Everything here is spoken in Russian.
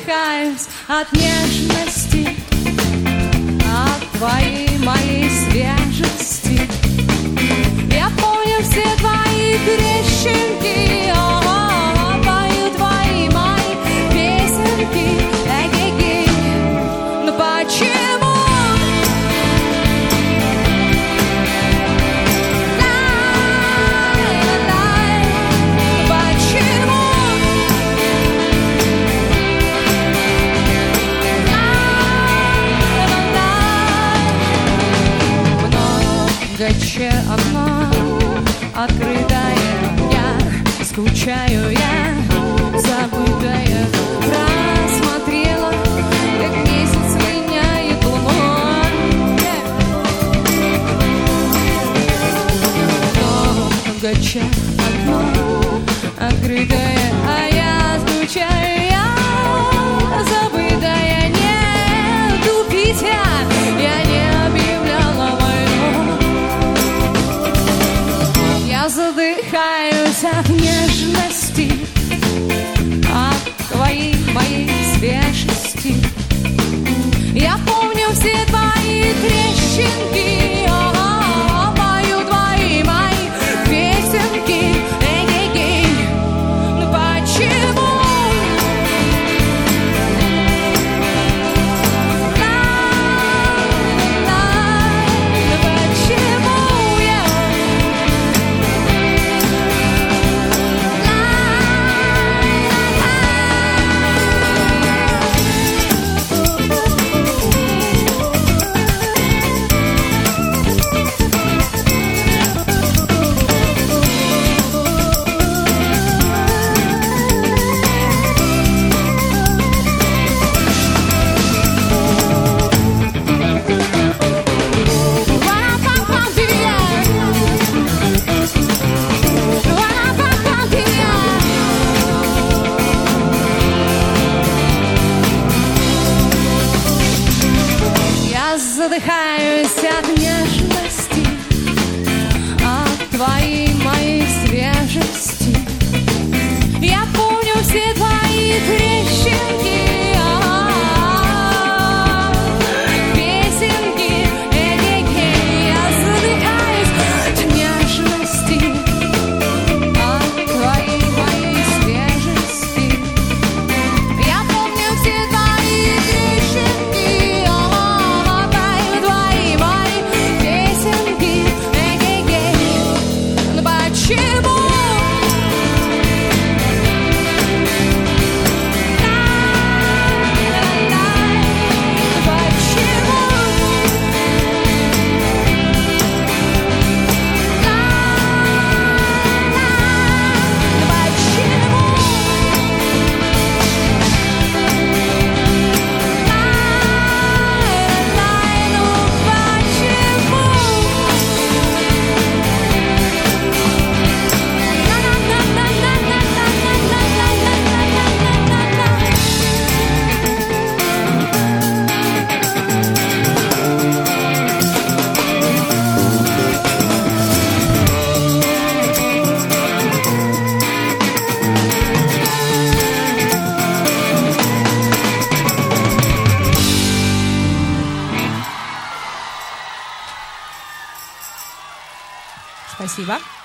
задыхаюсь от нежности, от твоей моей свежести. Я помню все твои трещинки, пою твои мои песенки. Эгегей, но почему? Окно открытое, я скучаю, я забытая, просмотрела, как месяц меняет луну. Гача окно открытое, а я скучаю, я забытая, не тупить я не объявляла войну. Я задыхаюсь от нежности, от твоей моей свежести. Я помню все твои трещинки, пою твои мои песенки. Эгегей, ну почему? Задыхаюсь от нежности, от твоей моей свежести. Я помню все твои трещинки, песенки. Эгегей, я задыхаюсь от нежности, от твоей моей свежести. Я помню все твои трещинки. Спасибо.